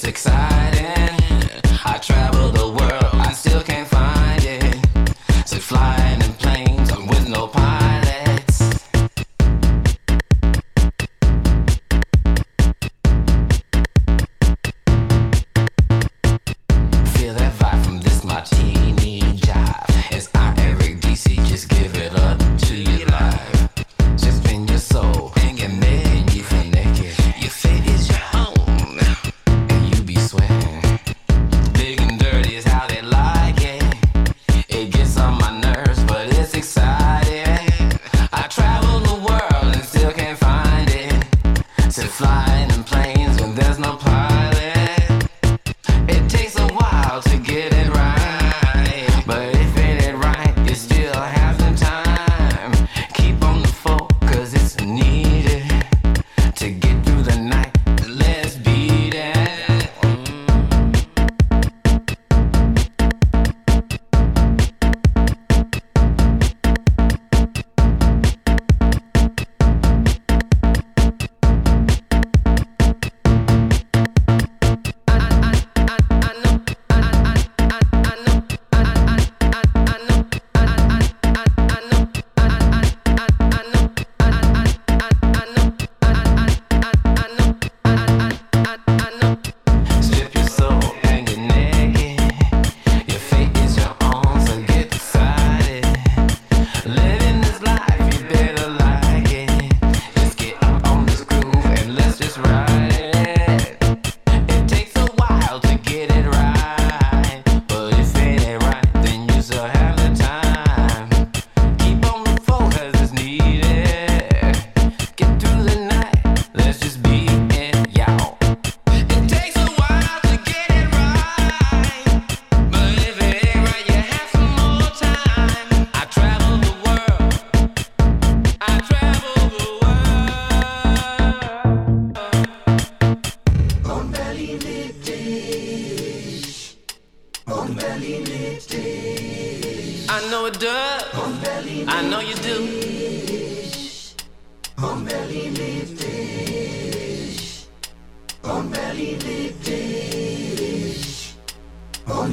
exciting. I travel the world, I still can't find it. So flying in planes, I'm with no pilots. Feel that vibe from this martini jive. It's Eric DC, just give it up to you live. Just spin your soul and get mad, you feel naked. Your fate is your home, and you be sweating. Big and dirty is how they like it. It gets on my nerves, but it's exciting. I travel the world and still can't find it. So flying in planes when there's no pilot. It takes a while to get it right, but if it ain't right, you still have some time. Keep on the phone, cause it's needed to get through the night. Let's beat it. Strip your soul and get naked. Your fate is your own, so get excited. Living this life, you better like it. Just get up on this groove and let's just ride it. It takes a while to get it right, but if it ain't right, then you still have the time. Keep on the phone, cause it's needed. Get through the night, let's just beat it, y'all. It takes a while to get it right, but if it ain't right, you have some more time. I travel the world, I travel the world. I know it does, I know you do.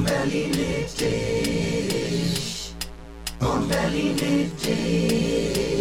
Onbelly